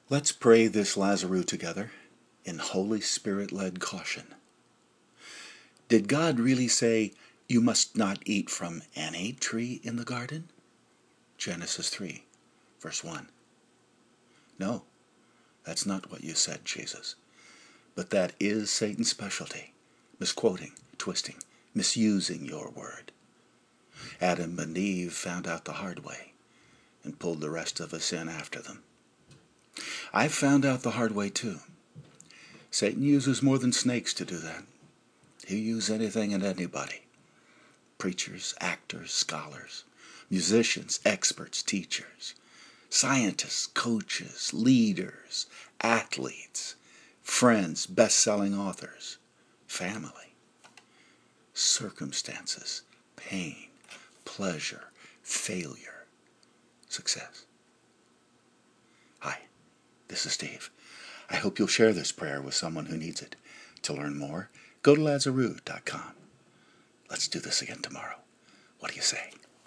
Let's pray this Lazarus together in Holy Spirit-led caution. Did God really say, "You must not eat from any tree in the garden"? Genesis 3, verse 1. No, that's not what you said, Jesus. But that is Satan's specialty, misquoting, twisting, misusing your word. Adam and Eve found out the hard way and pulled the rest of us in after them. I've found out the hard way too. Satan uses more than snakes to do that. He'll use anything and anybody. Preachers, actors, scholars, musicians, experts, teachers, scientists, coaches, leaders, athletes, friends, best-selling authors, family, circumstances, pain, pleasure, failure, success. Hi, this is Steve. I hope you'll share this prayer with someone who needs it. To learn more, go to Lazarus.com. Let's do this again tomorrow. What do you say?